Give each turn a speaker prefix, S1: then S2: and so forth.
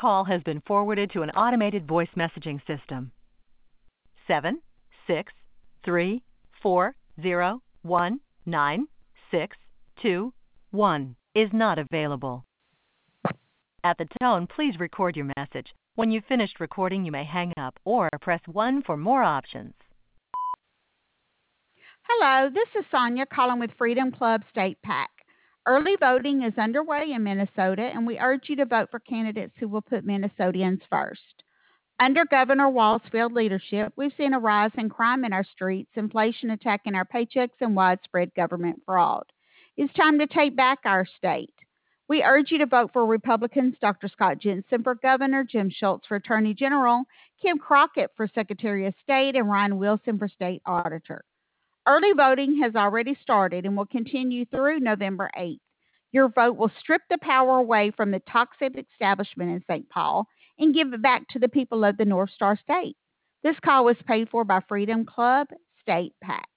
S1: call has been forwarded to an automated voice messaging system. 76340196221 is not available. At the tone, please record your message. When you've finished recording, you may hang up or press 1 for more options.
S2: Hello, this is Sonia calling with Freedom Club State PAC. Early voting is underway in Minnesota, and we urge you to vote for candidates who will put Minnesotans first. Under Governor Walz's leadership, we've seen a rise in crime in our streets, inflation attacking our paychecks, and widespread government fraud. It's time to take back our state. We urge you to vote for Republicans Dr. Scott Jensen for governor, Jim Schultz for attorney general, Kim Crockett for secretary of state, and Ryan Wilson for state auditor. Early voting has already started and will continue through November 8th. Your vote will strip the power away from the toxic establishment in St. Paul and give it back to the people of the North Star State. This call was paid for by Freedom Club State PAC.